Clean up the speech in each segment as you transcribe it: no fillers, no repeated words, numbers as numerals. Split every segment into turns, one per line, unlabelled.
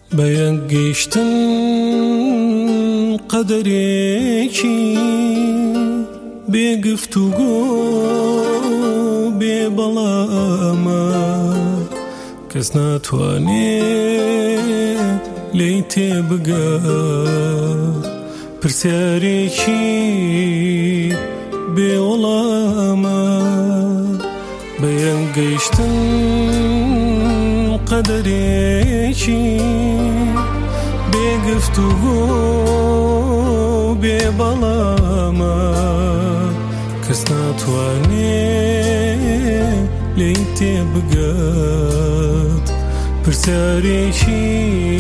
بەیەکگەیشتن قەدەرێکی بێگفتوگۆ بێبەڵامە کەس ناتوانێت لێی تێبگات پرسیارێکی بێوەڵامە بەیەکگەیشتن قەدەرێکی بێگفتوگۆ بێبەڵامە کەس ناتوانێت لێی تێبگات پرسیارێکی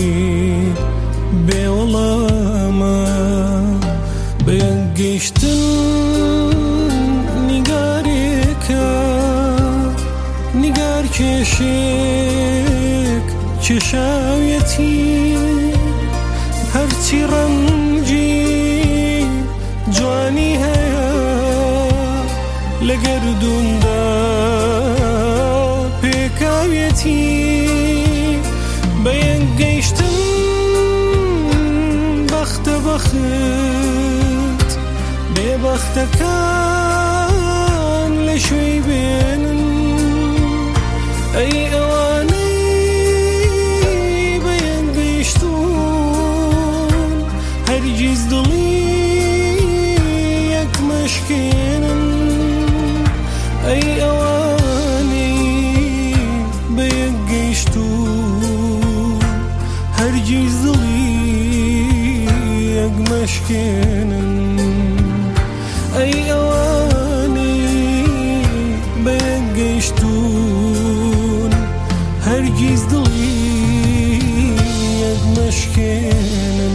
بێوەڵامە بەیەکگەیشتن نیگارێکە نیگار کێشێک کێشاویەتی هەرچی ڕەنگی جوانی هەیە لە گەردووندا پێکاویەتی بەیەکگەیشتن بەختە بەخت بێبەختەکان لە شوێی بێنن ئەی ئەوانەی بەیەکگەیشتون هەرگیز دڵی یەک مەشکێنن ئەی ئەوانەی بەیەکگەیشتون هەرگیز دڵی یەک مەشکێنن ئەی ئەوانەی بەیەکگەیشتون هەرگیز دڵی یەک مەشکێنن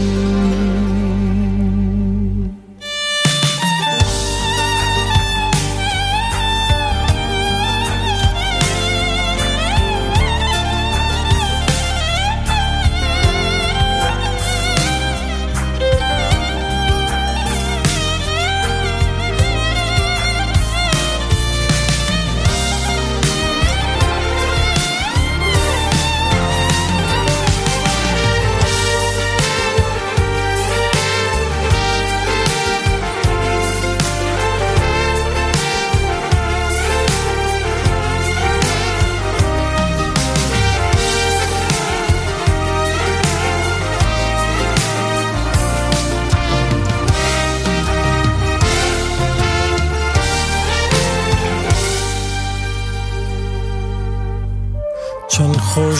چەند خۆش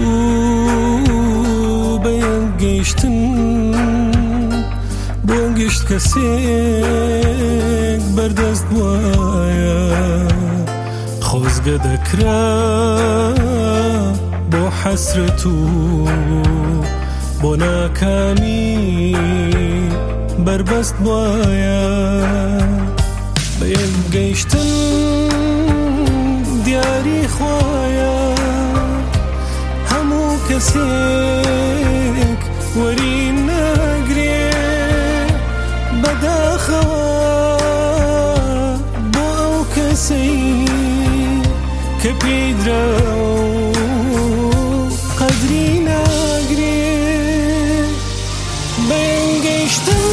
دەبوو بەیەکگەیشتن بۆ گشت کەسێک بەردەست وایە خۆزگە دەکرا بۆ حەسرەت و بۆ ناکامی بربەست وایە بەیەکگەیشتن دیاری خوایە کەسێک وەری ناگرێ بەداخەوە بۆ ئەو کەسەی کە پێی دراوە قەدری ناگرێ بەیەکگەیشتن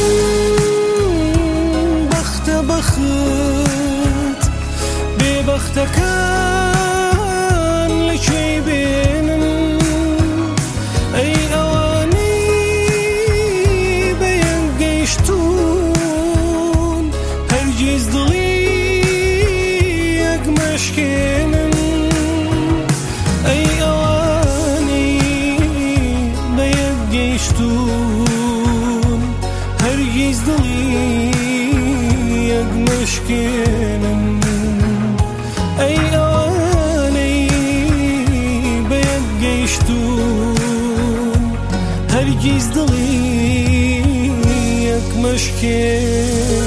بەختە بەخت بێبەختەکان لەکوێی بێنن ئەی ئەوانەی بەیەکگەیشتون هەرگیز دڵی یەک مەشکێنن ئەی ئەوانەی بەیەکگەیشتون هەرگیز دڵی یەک مەشکێنن ئەی ئەوانەی بەیەکگەیشتون هەرگیز دڵی یەک مەشکێنن